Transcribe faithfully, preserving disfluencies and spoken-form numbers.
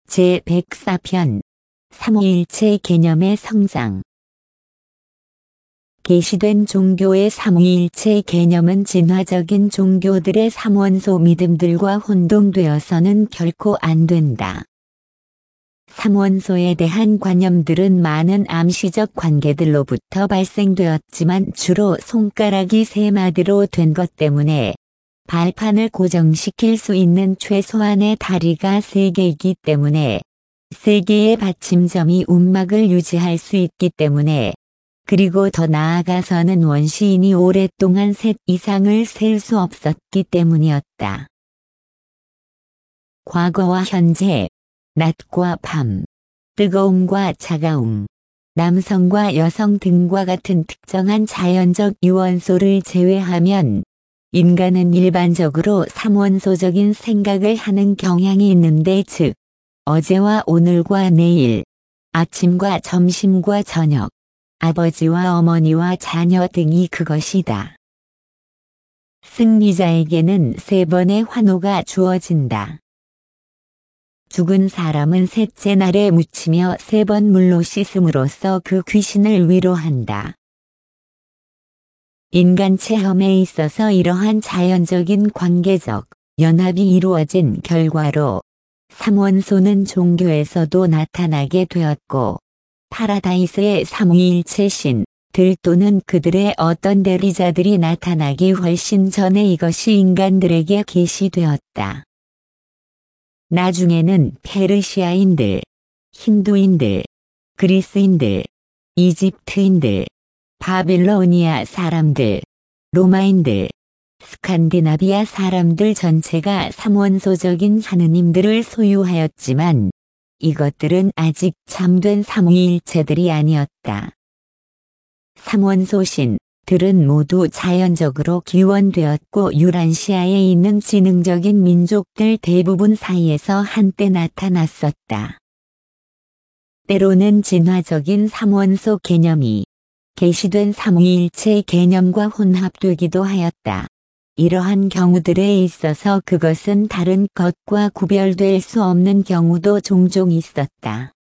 제백사 편 삼위일체 개념의 성장. 계시된 종교의 삼위일체 개념은 진화적인 종교들의 삼원소 믿음들과 혼동되어서는 결코 안 된다. 삼원소에 대한 관념들은 많은 암시적 관계들로부터 발생되었지만 주로 손가락이 세 마디로 된 것 때문에 발판을 고정시킬 수 있는 최소한의 다리가 세 개이기 때문에 세 개의 받침점이 움막을 유지할 수 있기 때문에, 그리고 더 나아가서는 원시인이 오랫동안 셋 이상을 셀 수 없었기 때문이었다. 과거와 현재, 낮과 밤, 뜨거움과 차가움, 남성과 여성 등과 같은 특정한 자연적 유원소를 제외하면 인간은 일반적으로 삼원소적인 생각을 하는 경향이 있는데, 즉 어제와 오늘과 내일, 아침과 점심과 저녁, 아버지와 어머니와 자녀 등이 그것이다. 승리자에게는 세 번의 환호가 주어진다. 죽은 사람은 셋째 날에 묻히며 세 번 물로 씻음으로써 그 귀신을 위로한다. 인간 체험에 있어서 이러한 자연적인 관계적 연합이 이루어진 결과로 삼원소는 종교에서도 나타나게 되었고, 파라다이스의 삼위일체 신들 또는 그들의 어떤 대리자들이 나타나기 훨씬 전에 이것이 인간들에게 계시되었다. 나중에는 페르시아인들, 힌두인들, 그리스인들, 이집트인들, 바빌로니아 사람들, 로마인들, 스칸디나비아 사람들 전체가 삼원소적인 하느님들을 소유하였지만 이것들은 아직 참된 삼위일체들이 아니었다. 삼원소 신들은 모두 자연적으로 기원되었고 유란시아에 있는 지능적인 민족들 대부분 사이에서 한때 나타났었다. 때로는 진화적인 삼원소 개념이 계시된 삼위일체 개념과 혼합되기도 하였다. 이러한 경우들에 있어서 그것은 다른 것과 구별될 수 없는 경우도 종종 있었다.